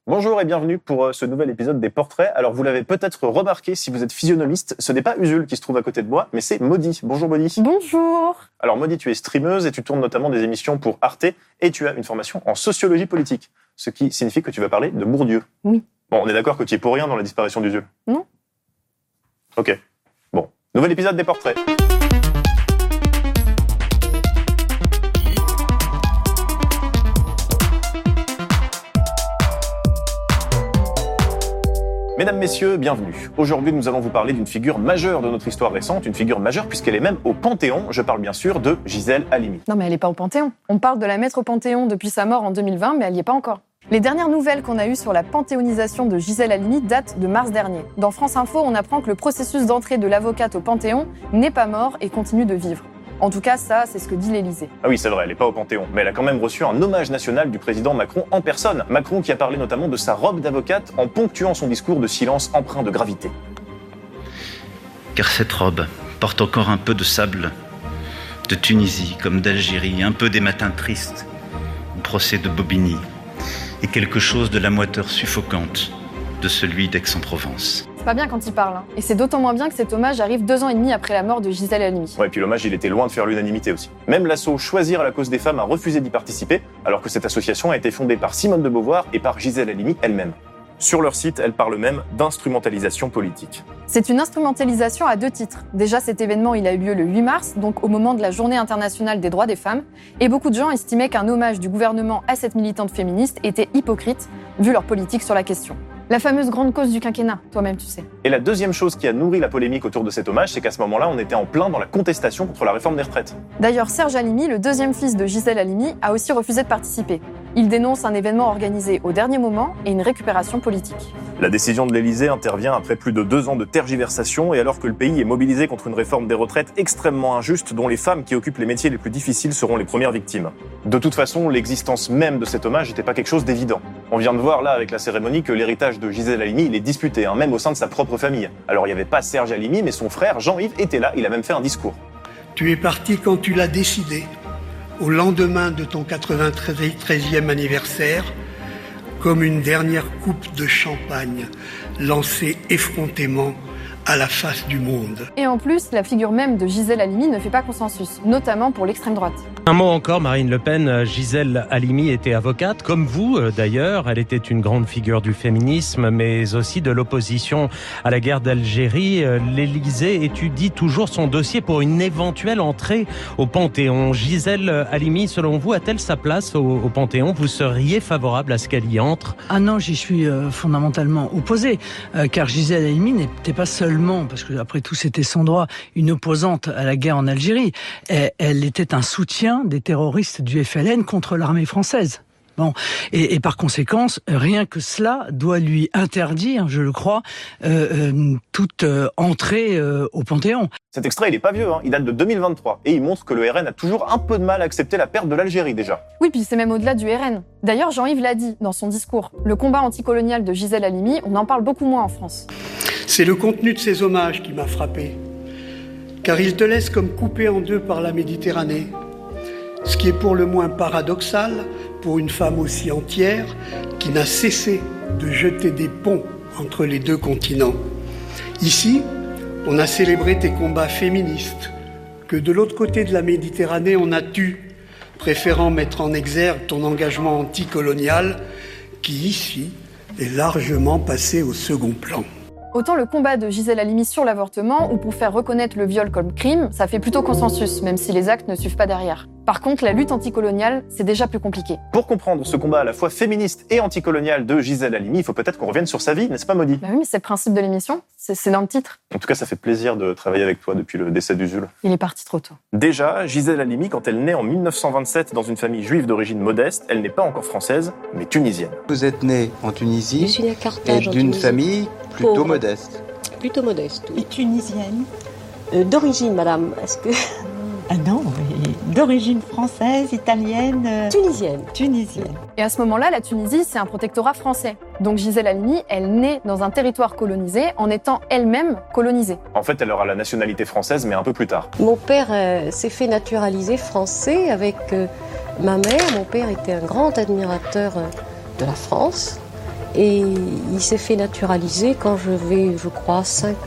Bonjour et bienvenue pour ce nouvel épisode des Portraits. Alors vous l'avez peut-être remarqué si vous êtes physionomiste, ce n'est pas Usul qui se trouve à côté de moi, mais c'est Maudie. Bonjour Maudie. Bonjour. Alors Maudie, tu es streameuse et tu tournes notamment des émissions pour Arte et tu as une formation en sociologie politique, ce qui signifie que tu vas parler de Bourdieu. Oui. Bon, on est d'accord que tu es pour rien dans la disparition d'Usul? Non. Ok. Bon, nouvel épisode des Portraits. Mesdames, Messieurs, bienvenue. Aujourd'hui, nous allons vous parler d'une figure majeure de notre histoire récente, une figure majeure puisqu'elle est même au Panthéon. Je parle bien sûr de Gisèle Halimi. Non mais elle n'est pas au Panthéon. On parle de la mettre au Panthéon depuis sa mort en 2020, mais elle n'y est pas encore. Les dernières nouvelles qu'on a eues sur la panthéonisation de Gisèle Halimi datent de mars dernier. Dans France Info, on apprend que le processus d'entrée de l'avocate au Panthéon n'est pas mort et continue de vivre. En tout cas, ça, c'est ce que dit l'Élysée. Ah oui, c'est vrai, elle n'est pas au Panthéon, mais elle a quand même reçu un hommage national du président Macron en personne. Macron qui a parlé notamment de sa robe d'avocate en ponctuant son discours de silence empreint de gravité. Car cette robe porte encore un peu de sable de Tunisie comme d'Algérie, un peu des matins tristes, au procès de Bobigny, et quelque chose de la moiteur suffocante de celui d'Aix-en-Provence. C'est pas bien quand il parle, hein. Et c'est d'autant moins bien que cet hommage arrive 2 ans et demi après la mort de Gisèle Halimi. Ouais, et puis l'hommage, il était loin de faire l'unanimité aussi. Même l'asso Choisir la cause des femmes a refusé d'y participer, alors que cette association a été fondée par Simone de Beauvoir et par Gisèle Halimi elle-même. Sur leur site, elle parle même d'instrumentalisation politique. C'est une instrumentalisation à 2 titres. Déjà, cet événement, il a eu lieu le 8 mars, donc au moment de la Journée internationale des droits des femmes, et beaucoup de gens estimaient qu'un hommage du gouvernement à cette militante féministe était hypocrite, vu leur politique sur la question. La fameuse grande cause du quinquennat, toi-même tu sais. Et la deuxième chose qui a nourri la polémique autour de cet hommage, c'est qu'à ce moment-là, on était en plein dans la contestation contre la réforme des retraites. D'ailleurs, Serge Halimi, le deuxième fils de Gisèle Halimi, a aussi refusé de participer. Il dénonce un événement organisé au dernier moment et une récupération politique. La décision de l'Élysée intervient après plus de 2 ans de tergiversation et alors que le pays est mobilisé contre une réforme des retraites extrêmement injuste dont les femmes qui occupent les métiers les plus difficiles seront les premières victimes. De toute façon, l'existence même de cet hommage n'était pas quelque chose d'évident. On vient de voir là avec la cérémonie que l'héritage de Gisèle Halimi, il est disputé, même au sein de sa propre famille. Alors il n'y avait pas Serge Halimi, mais son frère Jean-Yves était là, il a même fait un discours. Tu es parti quand tu l'as décidé, au lendemain de ton 93e anniversaire, comme une dernière coupe de champagne lancée effrontément à la face du monde. Et en plus, la figure même de Gisèle Halimi ne fait pas consensus, notamment pour l'extrême droite. Un mot encore, Marine Le Pen. Gisèle Halimi était avocate, comme vous d'ailleurs. Elle était une grande figure du féminisme, mais aussi de l'opposition à la guerre d'Algérie. L'Élysée étudie toujours son dossier pour une éventuelle entrée au Panthéon. Gisèle Halimi, selon vous, a-t-elle sa place au Panthéon? Vous seriez favorable à ce qu'elle y entre? Ah non, j'y suis fondamentalement opposé, car Gisèle Halimi n'était pas seulement, parce que après tout c'était son droit, une opposante à la guerre en Algérie. Elle était un soutien des terroristes du FLN contre l'armée française. Bon, et par conséquent, rien que cela doit lui interdire, je le crois, toute entrée au Panthéon. Cet extrait, il est pas vieux, il date de 2023, et il montre que le RN a toujours un peu de mal à accepter la perte de l'Algérie déjà. Oui, puis c'est même au-delà du RN. D'ailleurs, Jean-Yves l'a dit dans son discours. Le combat anticolonial de Gisèle Halimi, on en parle beaucoup moins en France. C'est le contenu de ces hommages qui m'a frappé, car ils te laissent comme coupé en 2 par la Méditerranée. Ce qui est pour le moins paradoxal pour une femme aussi entière qui n'a cessé de jeter des ponts entre les 2 continents. Ici, on a célébré tes combats féministes, que de l'autre côté de la Méditerranée, on a tu, préférant mettre en exergue ton engagement anticolonial, qui ici est largement passé au second plan. Autant le combat de Gisèle Halimi sur l'avortement ou pour faire reconnaître le viol comme crime, ça fait plutôt consensus, même si les actes ne suivent pas derrière. Par contre, la lutte anticoloniale, c'est déjà plus compliqué. Pour comprendre ce combat à la fois féministe et anticolonial de Gisèle Halimi, il faut peut-être qu'on revienne sur sa vie, n'est-ce pas Maudie? Bah oui, mais c'est le principe de l'émission, c'est dans le titre. En tout cas, ça fait plaisir de travailler avec toi depuis le décès d'Usul. Il est parti trop tôt. Déjà, Gisèle Halimi, quand elle naît en 1927 dans une famille juive d'origine modeste, elle n'est pas encore française, mais tunisienne. Vous êtes née en Tunisie, je suis née à Carthage, et d'une famille plutôt pauvre. modeste. Plutôt modeste, oui. Et tunisienne? D'origine, madame, est-ce que... Ah non, d'origine française, italienne... Tunisienne. Et à ce moment-là, la Tunisie, c'est un protectorat français. Donc Gisèle Halimi, elle naît dans un territoire colonisé en étant elle-même colonisée. En fait, elle aura la nationalité française, mais un peu plus tard. Mon père s'est fait naturaliser français avec ma mère. Mon père était un grand admirateur de la France. Et il s'est fait naturaliser quand j'avais, je crois,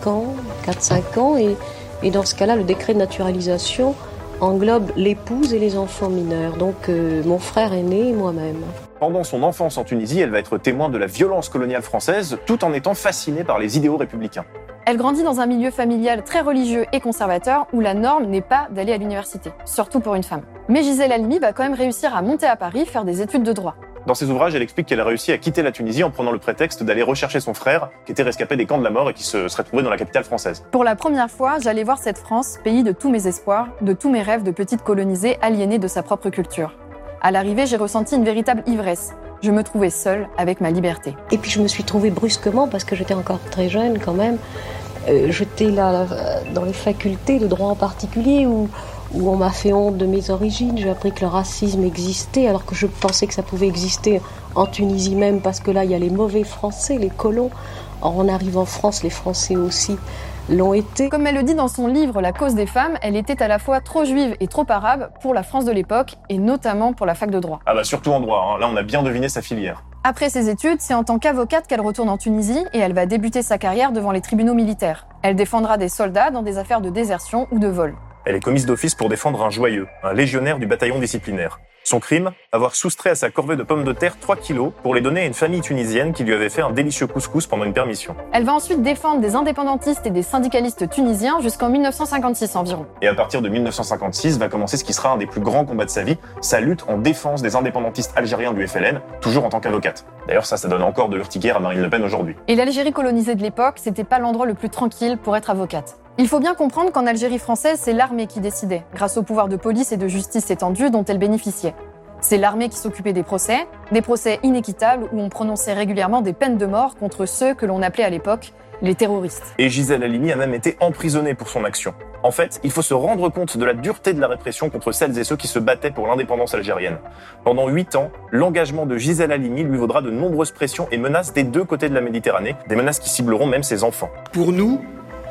4-5 ans. Et dans ce cas-là, le décret de naturalisation englobe l'épouse et les enfants mineurs. Donc mon frère aîné et moi-même. Pendant son enfance en Tunisie, elle va être témoin de la violence coloniale française, tout en étant fascinée par les idéaux républicains. Elle grandit dans un milieu familial très religieux et conservateur où la norme n'est pas d'aller à l'université, surtout pour une femme. Mais Gisèle Halimi va quand même réussir à monter à Paris, faire des études de droit. Dans ses ouvrages, elle explique qu'elle a réussi à quitter la Tunisie en prenant le prétexte d'aller rechercher son frère, qui était rescapé des camps de la mort et qui se serait trouvé dans la capitale française. Pour la première fois, j'allais voir cette France, pays de tous mes espoirs, de tous mes rêves de petite colonisée aliénée de sa propre culture. À l'arrivée, j'ai ressenti une véritable ivresse. Je me trouvais seule avec ma liberté. Et puis je me suis trouvée brusquement, parce que j'étais encore très jeune quand même, j'étais là dans les facultés de droit en particulier où on m'a fait honte de mes origines. J'ai appris que le racisme existait alors que je pensais que ça pouvait exister en Tunisie même, parce que là il y a les mauvais Français, les colons. Or on arrive en France, les Français aussi l'ont été. Comme elle le dit dans son livre La cause des femmes, elle était à la fois trop juive et trop arabe pour la France de l'époque, et notamment pour la fac de droit. Ah bah surtout en droit, hein. Là on a bien deviné sa filière. Après ses études, c'est en tant qu'avocate qu'elle retourne en Tunisie et elle va débuter sa carrière devant les tribunaux militaires. Elle défendra des soldats dans des affaires de désertion ou de vol. Elle est commise d'office pour défendre un joyeux, un légionnaire du bataillon disciplinaire. Son crime, avoir soustrait à sa corvée de pommes de terre 3 kilos pour les donner à une famille tunisienne qui lui avait fait un délicieux couscous pendant une permission. Elle va ensuite défendre des indépendantistes et des syndicalistes tunisiens jusqu'en 1956 environ. Et à partir de 1956 va commencer ce qui sera un des plus grands combats de sa vie, sa lutte en défense des indépendantistes algériens du FLN, toujours en tant qu'avocate. D'ailleurs ça donne encore de l'urticaire à Marine Le Pen aujourd'hui. Et l'Algérie colonisée de l'époque, c'était pas l'endroit le plus tranquille pour être avocate. Il faut bien comprendre qu'en Algérie française, c'est l'armée qui décidait, grâce au pouvoir de police et de justice étendu dont elle bénéficiait. C'est l'armée qui s'occupait des procès inéquitables où on prononçait régulièrement des peines de mort contre ceux que l'on appelait à l'époque les terroristes. Et Gisèle Halimi a même été emprisonnée pour son action. En fait, il faut se rendre compte de la dureté de la répression contre celles et ceux qui se battaient pour l'indépendance algérienne. Pendant 8 ans, l'engagement de Gisèle Halimi lui vaudra de nombreuses pressions et menaces des deux côtés de la Méditerranée, des menaces qui cibleront même ses enfants. Pour nous,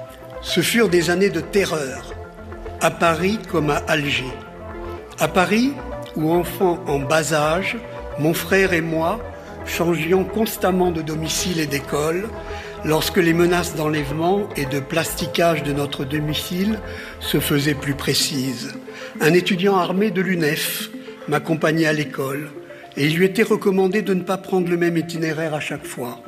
ce furent des années de terreur, à Paris comme à Alger. À Paris, où enfants en bas âge, mon frère et moi changions constamment de domicile et d'école, lorsque les menaces d'enlèvement et de plasticage de notre domicile se faisaient plus précises. Un étudiant armé de l'UNEF m'accompagnait à l'école et il lui était recommandé de ne pas prendre le même itinéraire à chaque fois.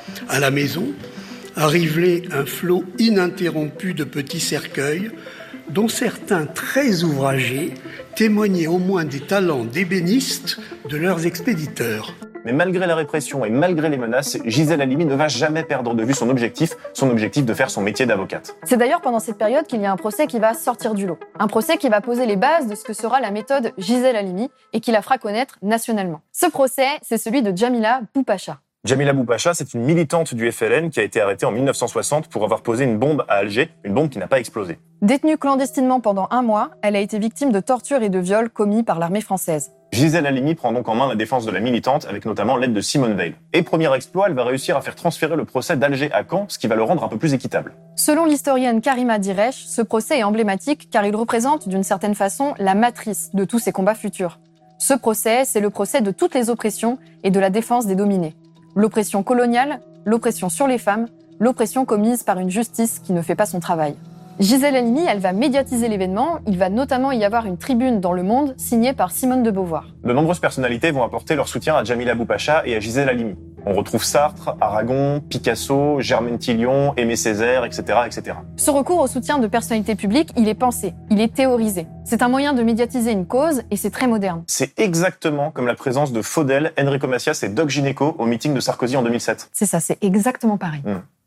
À la maison, arrivait un flot ininterrompu de petits cercueils dont certains très ouvragés témoignaient au moins des talents d'ébénistes de leurs expéditeurs. Mais malgré la répression et malgré les menaces, Gisèle Halimi ne va jamais perdre de vue son objectif de faire son métier d'avocate. C'est d'ailleurs pendant cette période qu'il y a un procès qui va sortir du lot. Un procès qui va poser les bases de ce que sera la méthode Gisèle Halimi et qui la fera connaître nationalement. Ce procès, c'est celui de Djamila Boupacha. Djamila Boupacha, c'est une militante du FLN qui a été arrêtée en 1960 pour avoir posé une bombe à Alger, une bombe qui n'a pas explosé. Détenue clandestinement pendant 1 mois, elle a été victime de tortures et de viols commis par l'armée française. Gisèle Halimi prend donc en main la défense de la militante avec notamment l'aide de Simone Veil. Et premier exploit, elle va réussir à faire transférer le procès d'Alger à Caen, ce qui va le rendre un peu plus équitable. Selon l'historienne Karima Diresh, ce procès est emblématique car il représente d'une certaine façon la matrice de tous ces combats futurs. Ce procès, c'est le procès de toutes les oppressions et de la défense des dominés. L'oppression coloniale, l'oppression sur les femmes, l'oppression commise par une justice qui ne fait pas son travail. Gisèle Halimi, elle va médiatiser l'événement. Il va notamment y avoir une tribune dans Le Monde signée par Simone de Beauvoir. De nombreuses personnalités vont apporter leur soutien à Djamila Boupacha et à Gisèle Halimi. On retrouve Sartre, Aragon, Picasso, Germaine Tillion, Aimé Césaire, etc., etc. Ce recours au soutien de personnalités publiques, il est pensé, il est théorisé. C'est un moyen de médiatiser une cause et c'est très moderne. C'est exactement comme la présence de Faudel, Enrico Macias et Doc Gineco au meeting de Sarkozy en 2007. C'est ça, c'est exactement pareil.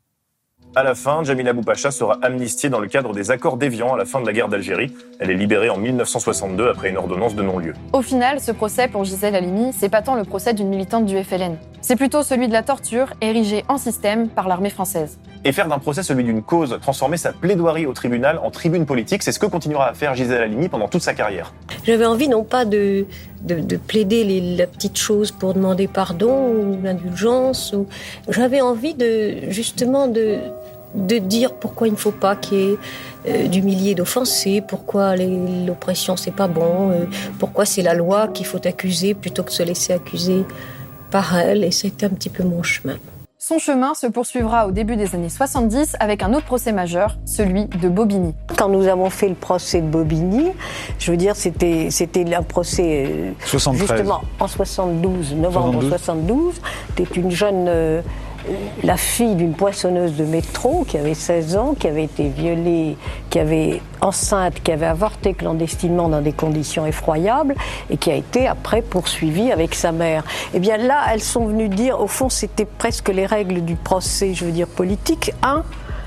À la fin, Djamila Boupacha sera amnistiée dans le cadre des accords d'Évian à la fin de la guerre d'Algérie. Elle est libérée en 1962 après une ordonnance de non-lieu. Au final, ce procès pour Gisèle Halimi, c'est pas tant le procès d'une militante du FLN. C'est plutôt celui de la torture érigée en système par l'armée française. Et faire d'un procès celui d'une cause, transformer sa plaidoirie au tribunal en tribune politique, c'est ce que continuera à faire Gisèle Halimi pendant toute sa carrière. J'avais envie non pas de plaider la petite chose pour demander pardon ou l'indulgence. J'avais envie justement de dire pourquoi il ne faut pas qu'il y ait d'humilier, d'offenser, pourquoi l'oppression c'est pas bon, pourquoi c'est la loi qu'il faut accuser plutôt que de se laisser accuser par elle et c'était un petit peu mon chemin. Son chemin se poursuivra au début des années 70 avec un autre procès majeur, celui de Bobigny. Quand nous avons fait le procès de Bobigny, je veux dire, c'était un procès 73. Justement en 72, novembre 72. C'était une jeune, la fille d'une poinçonneuse de métro qui avait 16 ans, qui avait été violée, qui avait enceinte, qui avait avorté clandestinement dans des conditions effroyables et qui a été après poursuivie avec sa mère. Eh bien là, elles sont venues dire, au fond, c'était presque les règles du procès, je veux dire politique. 1,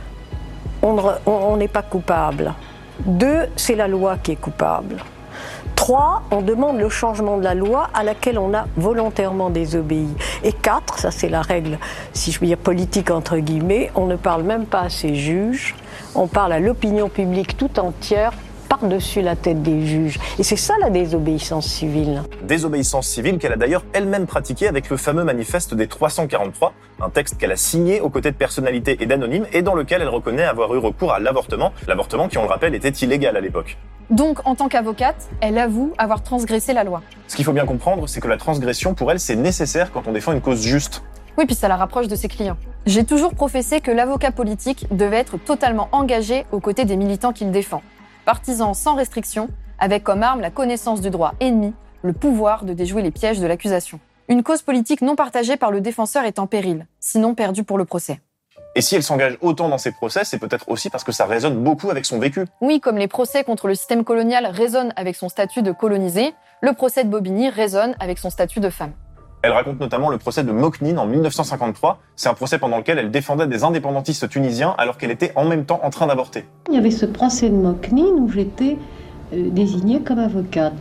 on n'est pas coupable. 2, c'est la loi qui est coupable. 3, on demande le changement de la loi à laquelle on a volontairement désobéi. Et 4, ça c'est la règle, si je veux dire politique entre guillemets, on ne parle même pas à ses juges, on parle à l'opinion publique tout entière par-dessus la tête des juges. Et c'est ça la désobéissance civile. Désobéissance civile qu'elle a d'ailleurs elle-même pratiquée avec le fameux manifeste des 343, un texte qu'elle a signé aux côtés de personnalités et d'anonymes et dans lequel elle reconnaît avoir eu recours à l'avortement qui, on le rappelle, était illégal à l'époque. Donc, en tant qu'avocate, elle avoue avoir transgressé la loi. Ce qu'il faut bien comprendre, c'est que la transgression, pour elle, c'est nécessaire quand on défend une cause juste. Oui, puis ça la rapproche de ses clients. J'ai toujours professé que l'avocat politique devait être totalement engagé aux côtés des militants qu'il défend. Partisan sans restriction, avec comme arme la connaissance du droit ennemi, le pouvoir de déjouer les pièges de l'accusation. Une cause politique non partagée par le défenseur est en péril, sinon perdue pour le procès. Et si elle s'engage autant dans ses procès, c'est peut-être aussi parce que ça résonne beaucoup avec son vécu. Oui, comme les procès contre le système colonial résonnent avec son statut de colonisée, le procès de Bobigny résonne avec son statut de femme. Elle raconte notamment le procès de Moknine en 1953. C'est un procès pendant lequel elle défendait des indépendantistes tunisiens alors qu'elle était en même temps en train d'avorter. Il y avait ce procès de Moknine où j'étais désignée comme avocate.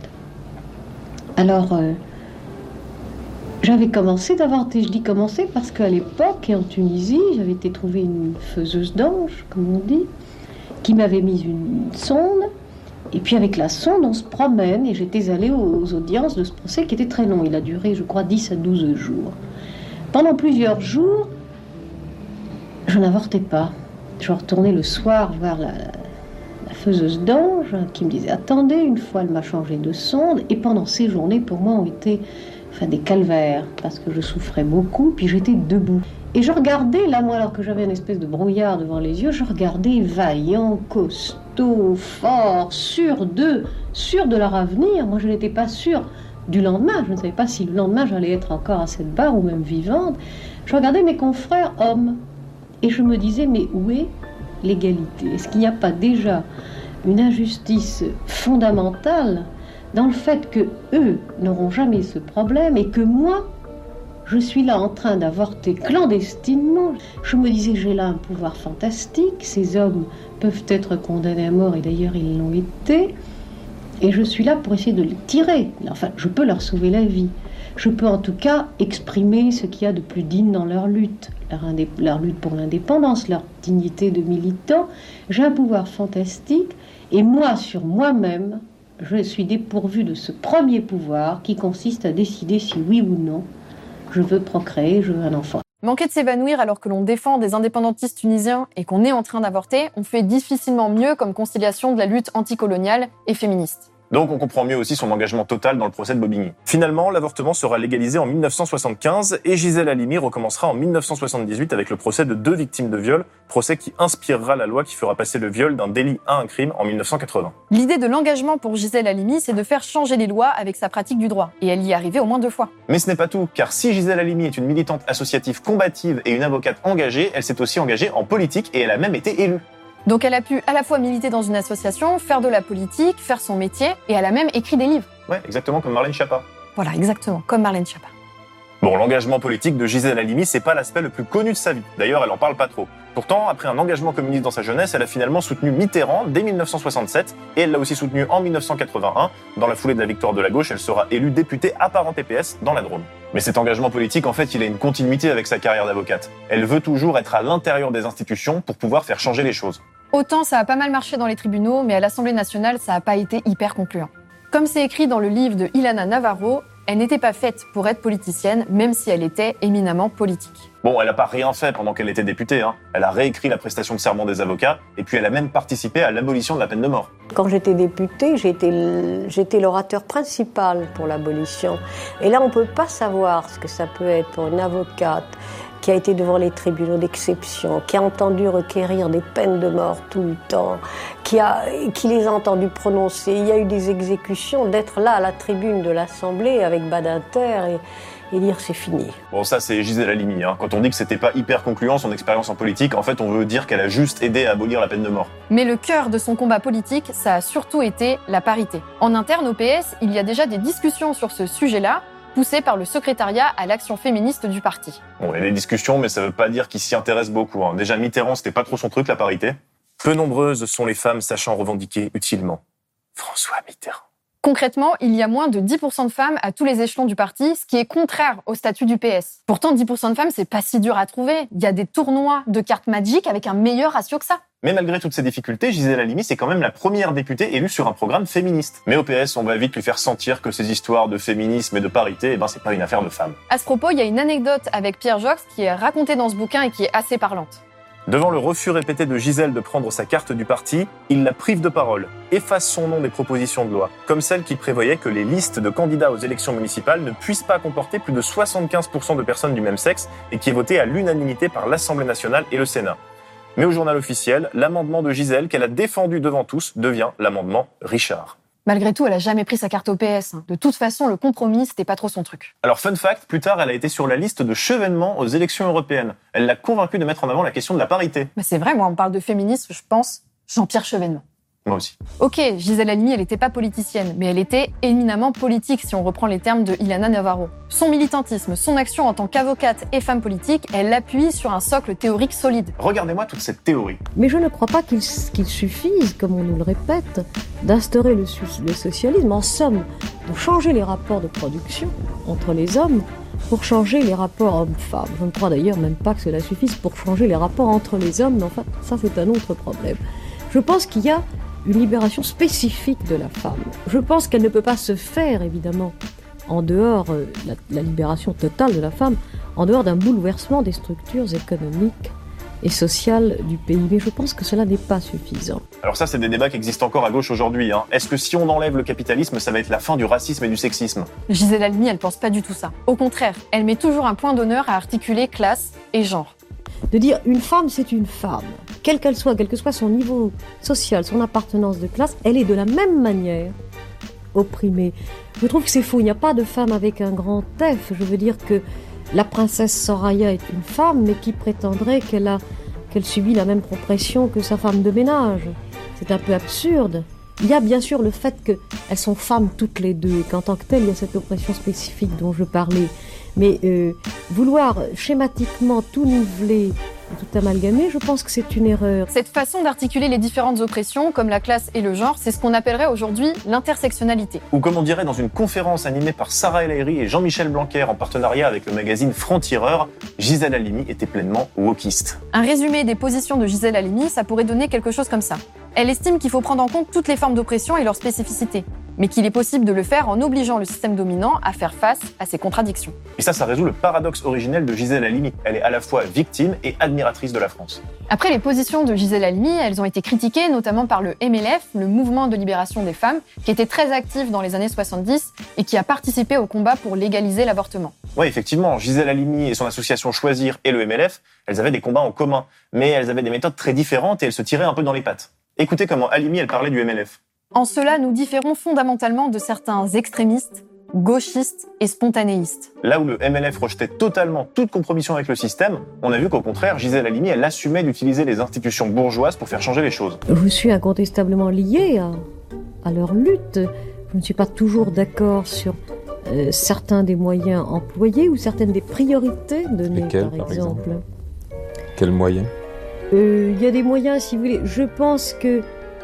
Alors, j'avais commencé d'avorter. Je dis commencer parce qu'à l'époque, en Tunisie, j'avais été trouver une faiseuse d'ange, comme on dit, qui m'avait mis une sonde. Et puis avec la sonde, on se promène et j'étais allée aux audiences de ce procès qui était très long. Il a duré, je crois, 10 à 12 jours. Pendant plusieurs jours, je n'avortais pas. Je retournais le soir voir la faiseuse d'ange qui me disait « Attendez », une fois elle m'a changé de sonde. Et pendant ces journées, pour moi, ont été des calvaires parce que je souffrais beaucoup, puis j'étais debout. Et je regardais, là, moi, alors que j'avais une espèce de brouillard devant les yeux, je regardais vaillant, costaud, fort, sûr de leur avenir. Moi, je n'étais pas sûre du lendemain. Je ne savais pas si le lendemain, j'allais être encore à cette barre ou même vivante. Je regardais mes confrères hommes et je me disais, mais où est l'égalité ? Est-ce qu'il n'y a pas déjà une injustice fondamentale dans le fait que eux n'auront jamais ce problème et que moi, je suis là en train d'avorter clandestinement. Je me disais, j'ai là un pouvoir fantastique. Ces hommes peuvent être condamnés à mort, et d'ailleurs ils l'ont été. Et je suis là pour essayer de les tirer. Enfin, je peux leur sauver la vie. Je peux en tout cas exprimer ce qu'il y a de plus digne dans leur lutte. Leur lutte pour l'indépendance, leur dignité de militant. J'ai un pouvoir fantastique. Et moi, sur moi-même, je suis dépourvue de ce premier pouvoir qui consiste à décider si oui ou non je veux procréer, je veux un enfant. Manquer de s'évanouir alors que l'on défend des indépendantistes tunisiens et qu'on est en train d'avorter, on fait difficilement mieux comme conciliation de la lutte anticoloniale et féministe. Donc on comprend mieux aussi son engagement total dans le procès de Bobigny. Finalement, l'avortement sera légalisé en 1975 et Gisèle Halimi recommencera en 1978 avec le procès de 2 victimes de viol, procès qui inspirera la loi qui fera passer le viol d'un délit à un crime en 1980. L'idée de l'engagement pour Gisèle Halimi, c'est de faire changer les lois avec sa pratique du droit. Et elle y est arrivée au moins 2 fois. Mais ce n'est pas tout, car si Gisèle Halimi est une militante associative combative et une avocate engagée, elle s'est aussi engagée en politique et elle a même été élue. Donc elle a pu à la fois militer dans une association, faire de la politique, faire son métier, et elle a même écrit des livres. Ouais, exactement comme Marlène Schiappa. Voilà, exactement, comme Marlène Schiappa. Bon, l'engagement politique de Gisèle Halimi, c'est pas l'aspect le plus connu de sa vie. D'ailleurs, elle en parle pas trop. Pourtant, après un engagement communiste dans sa jeunesse, elle a finalement soutenu Mitterrand dès 1967, et elle l'a aussi soutenu en 1981. Dans la foulée de la victoire de la gauche, elle sera élue députée à part en TPS dans la Drôme. Mais cet engagement politique, en fait, il a une continuité avec sa carrière d'avocate. Elle veut toujours être à l'intérieur des institutions pour pouvoir faire changer les choses. Autant ça a pas mal marché dans les tribunaux, mais à l'Assemblée nationale, ça a pas été hyper concluant. Comme c'est écrit dans le livre de Ilana Navarro, Elle n'était pas faite pour être politicienne, même si elle était éminemment politique. Bon, elle n'a pas rien fait pendant qu'elle était députée. Elle a réécrit la prestation de serment des avocats et puis elle a même participé à l'abolition de la peine de mort. Quand j'étais députée, j'étais l'orateur principal pour l'abolition. Et là, on ne peut pas savoir ce que ça peut être pour une avocate qui a été devant les tribunaux d'exception, qui a entendu requérir des peines de mort tout le temps, qui les a entendus prononcer. Il y a eu des exécutions, d'être là à la tribune de l'Assemblée avec Badinter et dire c'est fini. Bon, ça c'est Gisèle Halimi. Quand on dit que c'était pas hyper concluant son expérience en politique, en fait on veut dire qu'elle a juste aidé à abolir la peine de mort. Mais le cœur de son combat politique, ça a surtout été la parité. En interne au PS, il y a déjà des discussions sur ce sujet-là, poussées par le secrétariat à l'action féministe du parti. Bon, il y a des discussions, mais ça veut pas dire qu'il s'y intéresse beaucoup. Déjà Mitterrand, c'était pas trop son truc, la parité. Peu nombreuses sont les femmes sachant revendiquer utilement. François Mitterrand. Concrètement, il y a moins de 10% de femmes à tous les échelons du parti, ce qui est contraire au statut du PS. Pourtant, 10% de femmes, c'est pas si dur à trouver. Il y a des tournois de cartes Magic avec un meilleur ratio que ça. Mais malgré toutes ces difficultés, Gisèle Halimi, c'est quand même la première députée élue sur un programme féministe. Mais au PS, on va vite lui faire sentir que ces histoires de féminisme et de parité, c'est pas une affaire de femmes. À ce propos, il y a une anecdote avec Pierre Joxe qui est racontée dans ce bouquin et qui est assez parlante. Devant le refus répété de Gisèle de prendre sa carte du parti, il la prive de parole, efface son nom des propositions de loi, comme celle qui prévoyait que les listes de candidats aux élections municipales ne puissent pas comporter plus de 75% de personnes du même sexe et qui est voté à l'unanimité par l'Assemblée nationale et le Sénat. Mais au journal officiel, l'amendement de Gisèle qu'elle a défendu devant tous devient l'amendement Richard. Malgré tout, elle a jamais pris sa carte au PS. De toute façon, le compromis, c'était pas trop son truc. Alors, fun fact, plus tard, elle a été sur la liste de Chevènement aux élections européennes. Elle l'a convaincue de mettre en avant la question de la parité. Mais c'est vrai, moi, on parle de féminisme, je pense Jean-Pierre Chevènement. Moi aussi. Ok, Gisèle Halimi, elle était pas politicienne, mais elle était éminemment politique si on reprend les termes de Ileana Navarro. Son militantisme, son action en tant qu'avocate et femme politique, elle l'appuie sur un socle théorique solide. Regardez-moi toute cette théorie. Mais je ne crois pas qu'il suffise, comme on nous le répète, d'instaurer le socialisme, en somme, de changer les rapports de production entre les hommes pour changer les rapports hommes-femmes. Je ne crois d'ailleurs même pas que cela suffise pour changer les rapports entre les hommes, mais enfin, ça c'est un autre problème. Je pense qu'il y a une libération spécifique de la femme. Je pense qu'elle ne peut pas se faire, évidemment, en dehors, la libération totale de la femme, en dehors d'un bouleversement des structures économiques et sociales du pays. Mais je pense que cela n'est pas suffisant. Alors ça, c'est des débats qui existent encore à gauche aujourd'hui. Est-ce que si on enlève le capitalisme, ça va être la fin du racisme et du sexisme ? Gisèle Halimi, elle pense pas du tout ça. Au contraire, elle met toujours un point d'honneur à articuler classe et genre. De dire une femme, c'est une femme. Quelle qu'elle soit, quel que soit son niveau social, son appartenance de classe, elle est de la même manière opprimée. Je trouve que c'est faux. Il n'y a pas de femme avec un grand F. Je veux dire que la princesse Soraya est une femme, mais qui prétendrait qu'elle subit la même oppression que sa femme de ménage. C'est un peu absurde. Il y a bien sûr le fait qu'elles sont femmes toutes les deux, et qu'en tant que telles, il y a cette oppression spécifique dont je parlais. Mais vouloir schématiquement tout niveler, tout amalgamer, je pense que c'est une erreur. Cette façon d'articuler les différentes oppressions, comme la classe et le genre, c'est ce qu'on appellerait aujourd'hui l'intersectionnalité. Ou comme on dirait dans une conférence animée par Sarah El Haïry et Jean-Michel Blanquer en partenariat avec le magazine Franc-Tireur, Gisèle Halimi était pleinement wokiste. Un résumé des positions de Gisèle Halimi, ça pourrait donner quelque chose comme ça. Elle estime qu'il faut prendre en compte toutes les formes d'oppression et leurs spécificités, mais qu'il est possible de le faire en obligeant le système dominant à faire face à ses contradictions. Et ça résout le paradoxe originel de Gisèle Halimi. Elle est à la fois victime et admiratrice de la France. Après, les positions de Gisèle Halimi, elles ont été critiquées notamment par le MLF, le mouvement de libération des femmes, qui était très actif dans les années 70 et qui a participé au combat pour légaliser l'avortement. Oui, effectivement, Gisèle Halimi et son association Choisir et le MLF, elles avaient des combats en commun, mais elles avaient des méthodes très différentes et elles se tiraient un peu dans les pattes. Écoutez comment Halimi, elle parlait du MLF. En cela, nous différons fondamentalement de certains extrémistes, gauchistes et spontanéistes. Là où le MLF rejetait totalement toute compromission avec le système, on a vu qu'au contraire, Gisèle Halimi, elle assumait d'utiliser les institutions bourgeoises pour faire changer les choses. Je suis incontestablement liée à leur lutte. Je ne suis pas toujours d'accord sur certains des moyens employés ou certaines des priorités données, lesquels, par exemple. Quels moyens ? Il y a des moyens, si vous voulez, je pense que...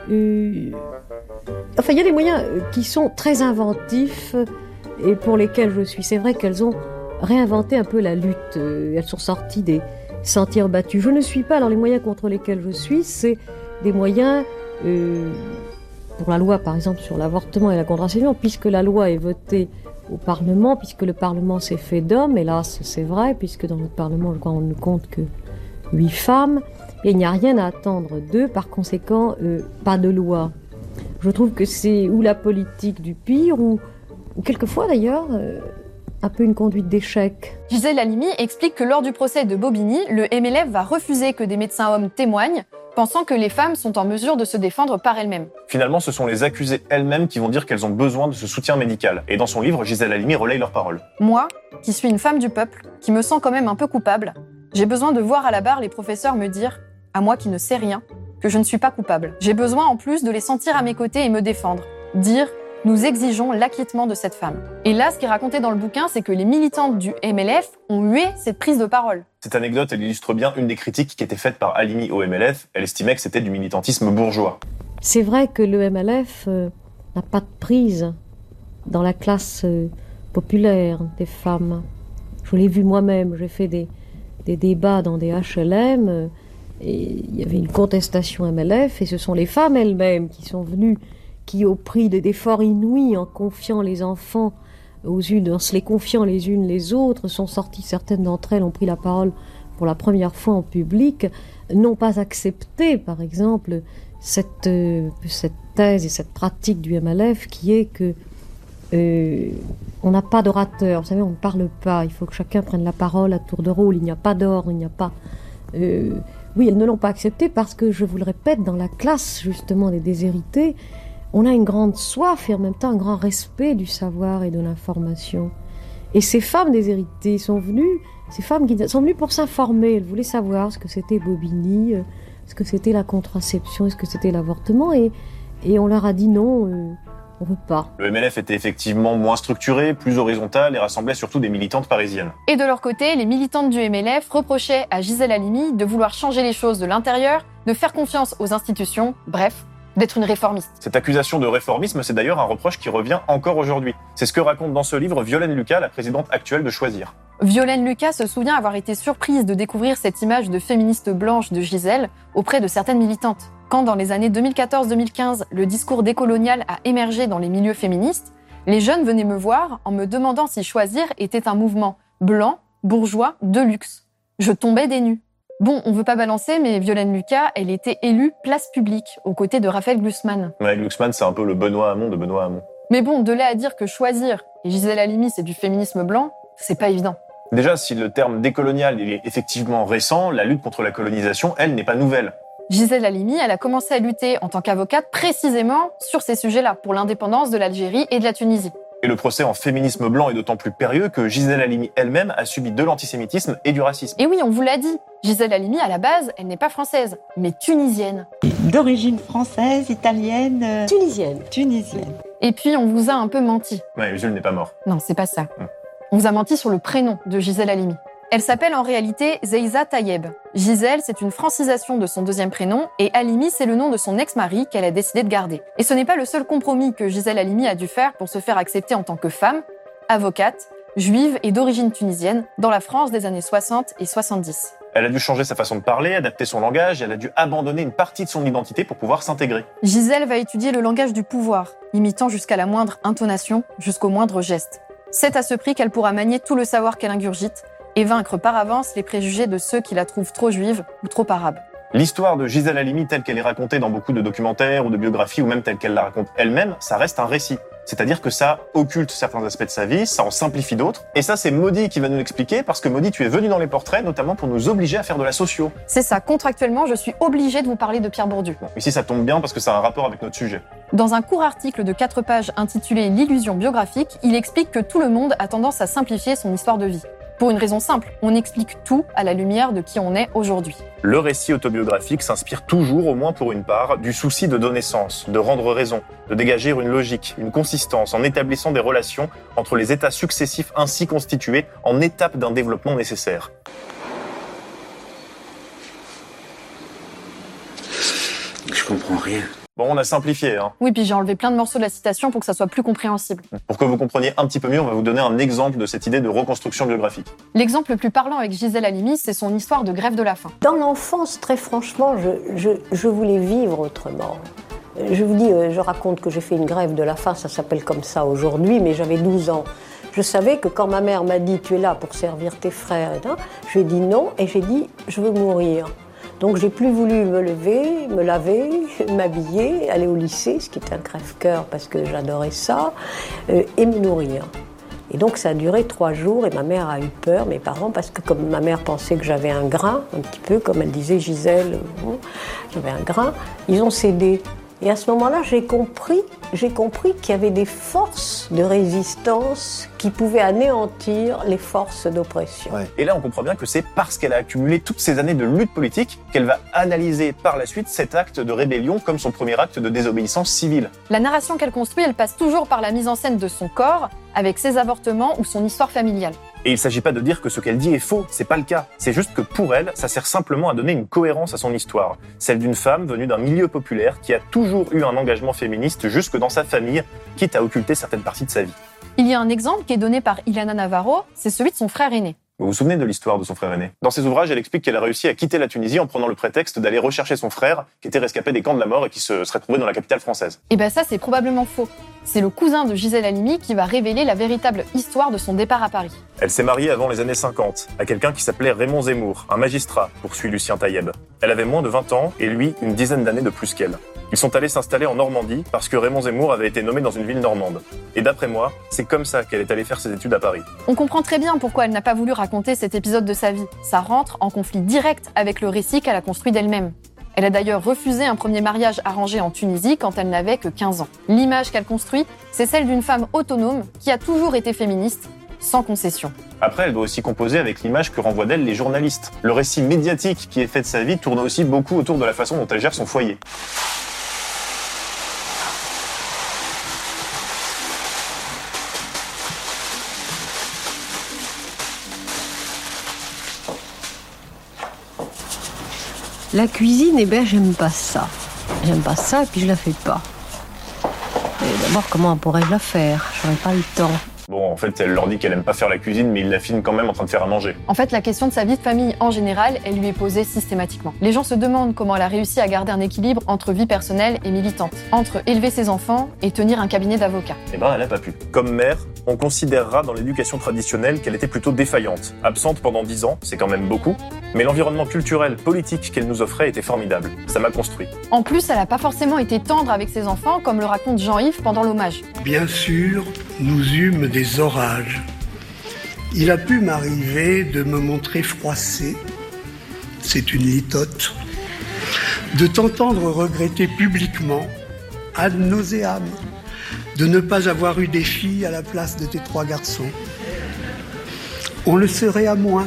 Enfin, il y a des moyens qui sont très inventifs et pour lesquels je suis. C'est vrai qu'elles ont réinventé un peu la lutte. Elles sont sorties des sentiers battus. Je ne suis pas, alors les moyens contre lesquels je suis, c'est des moyens pour la loi, par exemple, sur l'avortement et la contraception, puisque la loi est votée au Parlement, puisque le Parlement s'est fait d'hommes, hélas, c'est vrai, puisque dans notre Parlement, je crois, on ne compte que 8 femmes, et il n'y a rien à attendre d'eux, par conséquent, pas de loi. Je trouve que c'est ou la politique du pire, ou quelquefois d'ailleurs, un peu une conduite d'échec. Gisèle Halimi explique que lors du procès de Bobigny, le MLF va refuser que des médecins hommes témoignent, pensant que les femmes sont en mesure de se défendre par elles-mêmes. Finalement, ce sont les accusées elles-mêmes qui vont dire qu'elles ont besoin de ce soutien médical. Et dans son livre, Gisèle Halimi relaye leurs paroles. Moi, qui suis une femme du peuple, qui me sens quand même un peu coupable, j'ai besoin de voir à la barre les professeurs me dire, à moi qui ne sais rien, que je ne suis pas coupable. J'ai besoin en plus de les sentir à mes côtés et me défendre. Dire, nous exigeons l'acquittement de cette femme. Et là, ce qui est raconté dans le bouquin, c'est que les militantes du MLF ont hué cette prise de parole. Cette anecdote, elle illustre bien une des critiques qui était faite par Halimi au MLF. Elle estimait que c'était du militantisme bourgeois. C'est vrai que le MLF n'a pas de prise dans la classe populaire des femmes. Je l'ai vu moi-même, j'ai fait des débats dans des HLM, et il y avait une contestation MLF, et ce sont les femmes elles-mêmes qui sont venues, qui au prix d'efforts inouïs, en confiant les enfants aux unes, en se les confiant les unes les autres, sont sorties, certaines d'entre elles ont pris la parole pour la première fois en public, n'ont pas accepté, par exemple, cette thèse et cette pratique du MLF qui est que on n'a pas d'orateur, vous savez, on ne parle pas, il faut que chacun prenne la parole à tour de rôle, il n'y a pas d'ordre, il n'y a pas... Oui, elles ne l'ont pas accepté parce que, je vous le répète, dans la classe justement des déshérités, on a une grande soif et en même temps un grand respect du savoir et de l'information. Et ces femmes déshéritées sont venues, ces femmes qui sont venues pour s'informer, elles voulaient savoir ce que c'était Bobigny, ce que c'était la contraception, ce que c'était l'avortement, et on leur a dit non, on veut pas. Le MLF était effectivement moins structuré, plus horizontal et rassemblait surtout des militantes parisiennes. Et de leur côté, les militantes du MLF reprochaient à Gisèle Halimi de vouloir changer les choses de l'intérieur, de faire confiance aux institutions, bref, d'être une réformiste. Cette accusation de réformisme, c'est d'ailleurs un reproche qui revient encore aujourd'hui. C'est ce que raconte dans ce livre Violaine Lucas, la présidente actuelle de Choisir. Violaine Lucas se souvient avoir été surprise de découvrir cette image de féministe blanche de Gisèle auprès de certaines militantes. Quand, dans les années 2014-2015, le discours décolonial a émergé dans les milieux féministes, les jeunes venaient me voir en me demandant si Choisir était un mouvement blanc, bourgeois, de luxe. Je tombais des nues. Bon, on veut pas balancer, mais Violaine Lucas, elle était élue place publique, aux côtés de Raphaël Glucksmann. Ouais, Glucksmann, c'est un peu le Benoît Hamon de Benoît Hamon. Mais bon, de là à dire que Choisir et Gisèle Halimi, c'est du féminisme blanc, c'est pas évident. Déjà, si le terme décolonial est effectivement récent, la lutte contre la colonisation, elle, n'est pas nouvelle. Gisèle Halimi, elle a commencé à lutter en tant qu'avocate précisément sur ces sujets-là, pour l'indépendance de l'Algérie et de la Tunisie. Et le procès en féminisme blanc est d'autant plus périlleux que Gisèle Halimi elle-même a subi de l'antisémitisme et du racisme. Et oui, on vous l'a dit, Gisèle Halimi, à la base, elle n'est pas française, mais tunisienne. D'origine française, italienne... Tunisienne. Tunisienne. Et puis, on vous a un peu menti. Ouais, Jules n'est pas mort. Non, c'est pas ça. On vous a menti sur le prénom de Gisèle Halimi. Elle s'appelle en réalité Zeiza Tayeb. Gisèle, c'est une francisation de son deuxième prénom, et Halimi, c'est le nom de son ex-mari qu'elle a décidé de garder. Et ce n'est pas le seul compromis que Gisèle Halimi a dû faire pour se faire accepter en tant que femme, avocate, juive et d'origine tunisienne, dans la France des années 60 et 70. Elle a dû changer sa façon de parler, adapter son langage, et elle a dû abandonner une partie de son identité pour pouvoir s'intégrer. Gisèle va étudier le langage du pouvoir, imitant jusqu'à la moindre intonation, jusqu'au moindre geste. C'est à ce prix qu'elle pourra manier tout le savoir qu'elle ingurgite, et vaincre par avance les préjugés de ceux qui la trouvent trop juive ou trop arabe. L'histoire de Gisèle Halimi telle qu'elle est racontée dans beaucoup de documentaires ou de biographies, ou même telle qu'elle la raconte elle-même, ça reste un récit. C'est-à-dire que ça occulte certains aspects de sa vie, ça en simplifie d'autres. Et ça, c'est Maudie qui va nous l'expliquer, parce que Maudie, tu es venue dans les portraits, notamment pour nous obliger à faire de la socio. C'est ça, contractuellement, je suis obligée de vous parler de Pierre Bourdieu. Bon, ici, ça tombe bien parce que ça a un rapport avec notre sujet. Dans un court article de 4 pages intitulé « L'illusion biographique », il explique que tout le monde a tendance à simplifier son histoire de vie. Pour une raison simple, on explique tout à la lumière de qui on est aujourd'hui. Le récit autobiographique s'inspire toujours, au moins pour une part, du souci de donner sens, de rendre raison, de dégager une logique, une consistance, en établissant des relations entre les états successifs ainsi constitués en étapes d'un développement nécessaire. Je comprends rien. Bon, on a simplifié, hein. Oui, puis j'ai enlevé plein de morceaux de la citation pour que ça soit plus compréhensible. Pour que vous compreniez un petit peu mieux, on va vous donner un exemple de cette idée de reconstruction biographique. L'exemple le plus parlant avec Gisèle Halimi, c'est son histoire de grève de la faim. Dans l'enfance, très franchement, je voulais vivre autrement. Je vous dis, je raconte que j'ai fait une grève de la faim, ça s'appelle comme ça aujourd'hui, mais j'avais 12 ans. Je savais que quand ma mère m'a dit « tu es là pour servir tes frères », je lui ai dit non et j'ai dit « je veux mourir ». Donc j'ai plus voulu me lever, me laver, m'habiller, aller au lycée, ce qui était un crève-cœur parce que j'adorais ça, et me nourrir. Et donc ça a duré 3 jours et ma mère a eu peur, mes parents, parce que comme ma mère pensait que j'avais un grain, un petit peu, comme elle disait Gisèle, j'avais un grain, ils ont cédé. Et à ce moment-là, j'ai compris qu'il y avait des forces de résistance qui pouvaient anéantir les forces d'oppression. Ouais. Et là, on comprend bien que c'est parce qu'elle a accumulé toutes ces années de lutte politique qu'elle va analyser par la suite cet acte de rébellion comme son premier acte de désobéissance civile. La narration qu'elle construit, elle passe toujours par la mise en scène de son corps, avec ses avortements ou son histoire familiale. Et il s'agit pas de dire que ce qu'elle dit est faux, c'est pas le cas. C'est juste que pour elle, ça sert simplement à donner une cohérence à son histoire. Celle d'une femme venue d'un milieu populaire qui a toujours eu un engagement féministe jusque dans sa famille, quitte à occulter certaines parties de sa vie. Il y a un exemple qui est donné par Ilana Navarro, c'est celui de son frère aîné. Vous vous souvenez de l'histoire de son frère aîné ? Dans ses ouvrages, elle explique qu'elle a réussi à quitter la Tunisie en prenant le prétexte d'aller rechercher son frère, qui était rescapé des camps de la mort et qui se serait trouvé dans la capitale française. Et ben ça, c'est probablement faux. C'est le cousin de Gisèle Halimi qui va révéler la véritable histoire de son départ à Paris. Elle s'est mariée avant les années 50, à quelqu'un qui s'appelait Raymond Zemmour, un magistrat, poursuit Lucien Taïeb. Elle avait moins de 20 ans et lui, une dizaine d'années de plus qu'elle. Ils sont allés s'installer en Normandie parce que Raymond Zemmour avait été nommé dans une ville normande. Et d'après moi, c'est comme ça qu'elle est allée faire ses études à Paris. On comprend très bien pourquoi elle n'a pas voulu raconter cet épisode de sa vie. Ça rentre en conflit direct avec le récit qu'elle a construit d'elle-même. Elle a d'ailleurs refusé un premier mariage arrangé en Tunisie quand elle n'avait que 15 ans. L'image qu'elle construit, c'est celle d'une femme autonome qui a toujours été féministe, sans concession. Après, elle doit aussi composer avec l'image que renvoient d'elle les journalistes. Le récit médiatique qui est fait de sa vie tourne aussi beaucoup autour de la façon dont elle gère son foyer. La cuisine, eh bien, j'aime pas ça. J'aime pas ça et puis je la fais pas. Et d'abord, comment pourrais-je la faire ? J'aurais pas le temps. Bon, en fait, elle leur dit qu'elle aime pas faire la cuisine, mais ils la filment quand même en train de faire à manger. En fait, la question de sa vie de famille en général, elle lui est posée systématiquement. Les gens se demandent comment elle a réussi à garder un équilibre entre vie personnelle et militante, entre élever ses enfants et tenir un cabinet d'avocats. Eh ben, elle a pas pu. Comme mère, on considérera dans l'éducation traditionnelle qu'elle était plutôt défaillante. Absente pendant 10 ans, c'est quand même beaucoup, mais l'environnement culturel, politique qu'elle nous offrait était formidable. Ça m'a construit. En plus, elle a pas forcément été tendre avec ses enfants, comme le raconte Jean-Yves pendant l'hommage. Bien sûr, nous eûmes des orages. Il a pu m'arriver de me montrer froissé, c'est une litote, de t'entendre regretter publiquement, ad nauseam, de ne pas avoir eu des filles à la place de tes 3 garçons. On le serait à moins.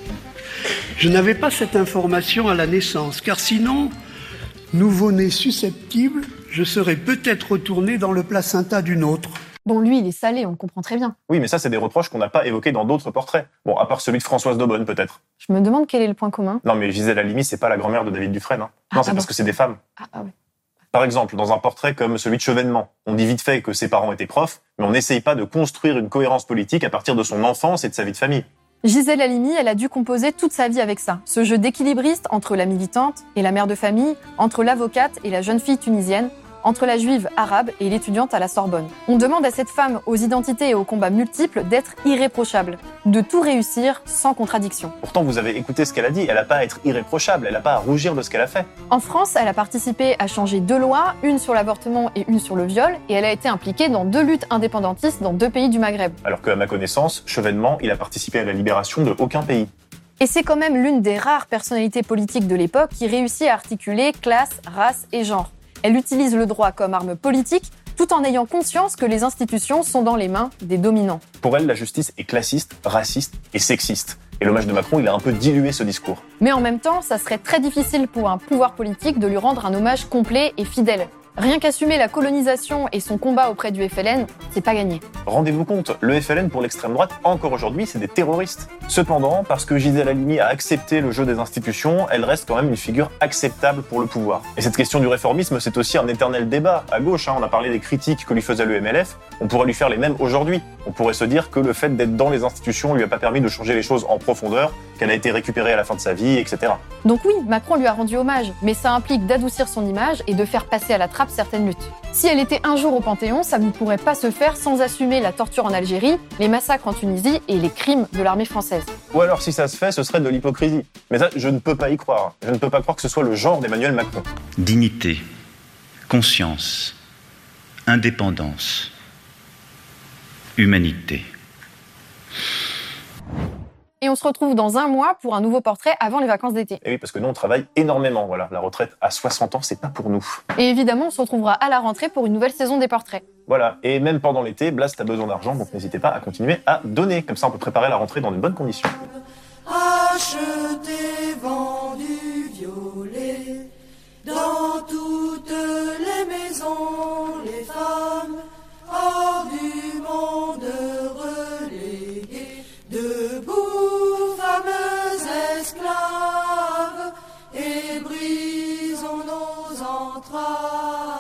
Je n'avais pas cette information à la naissance, car sinon, nouveau-né susceptible, je serais peut-être retourné dans le placenta d'une autre. Bon, lui, il est salé, on le comprend très bien. Oui, mais ça, c'est des reproches qu'on n'a pas évoqués dans d'autres portraits. Bon, à part celui de Françoise d'Aubonne, peut-être. Je me demande quel est le point commun. Non, mais Gisèle Halimi, c'est pas la grand-mère de David Dufresne. Hein. Non, c'est parce que c'est des femmes. Ah ouais. Par exemple, dans un portrait comme celui de Chevènement, on dit vite fait que ses parents étaient profs, mais on n'essaye pas de construire une cohérence politique à partir de son enfance et de sa vie de famille. Gisèle Halimi, elle a dû composer toute sa vie avec ça. Ce jeu d'équilibriste entre la militante et la mère de famille, entre l'avocate et la jeune fille tunisienne, entre la juive arabe et l'étudiante à la Sorbonne. On demande à cette femme aux identités et aux combats multiples d'être irréprochable, de tout réussir sans contradiction. Pourtant, vous avez écouté ce qu'elle a dit, elle n'a pas à être irréprochable, elle n'a pas à rougir de ce qu'elle a fait. En France, elle a participé à changer 2 lois, une sur l'avortement et une sur le viol, et elle a été impliquée dans 2 luttes indépendantistes dans 2 pays du Maghreb. Alors qu'à ma connaissance, Chevènement, il a participé à la libération de aucun pays. Et c'est quand même l'une des rares personnalités politiques de l'époque qui réussit à articuler classe, race et genre. Elle utilise le droit comme arme politique, tout en ayant conscience que les institutions sont dans les mains des dominants. Pour elle, la justice est classiste, raciste et sexiste. Et l'hommage de Macron, il a un peu dilué ce discours. Mais en même temps, ça serait très difficile pour un pouvoir politique de lui rendre un hommage complet et fidèle. Rien qu'assumer la colonisation et son combat auprès du FLN, c'est pas gagné. Rendez-vous compte, le FLN pour l'extrême droite, encore aujourd'hui, c'est des terroristes. Cependant, parce que Gisèle Halimi a accepté le jeu des institutions, elle reste quand même une figure acceptable pour le pouvoir. Et cette question du réformisme, c'est aussi un éternel débat. À gauche, on a parlé des critiques que lui faisait le MLF, on pourrait lui faire les mêmes aujourd'hui. On pourrait se dire que le fait d'être dans les institutions lui a pas permis de changer les choses en profondeur, qu'elle a été récupérée à la fin de sa vie, etc. Donc oui, Macron lui a rendu hommage, mais ça implique d'adoucir son image et de faire passer à la trappe certaines luttes. Si elle était un jour au Panthéon, ça ne pourrait pas se faire sans assumer la torture en Algérie, les massacres en Tunisie et les crimes de l'armée française. Ou alors si ça se fait, ce serait de l'hypocrisie. Mais ça, je ne peux pas y croire. Je ne peux pas croire que ce soit le genre d'Emmanuel Macron. Dignité, conscience, indépendance, humanité. Et on se retrouve dans un mois pour un nouveau portrait avant les vacances d'été. Et oui, parce que nous, on travaille énormément. Voilà, la retraite à 60 ans, c'est pas pour nous. Et évidemment, on se retrouvera à la rentrée pour une nouvelle saison des portraits. Voilà, et même pendant l'été, Blast a besoin d'argent, donc n'hésitez pas à continuer à donner. Comme ça, on peut préparer la rentrée dans de bonnes conditions. Achetez, vendu, violé, dans toutes les maisons, les femmes hors du monde reléguées, debout, fameuses esclaves, et brisons nos entrailles.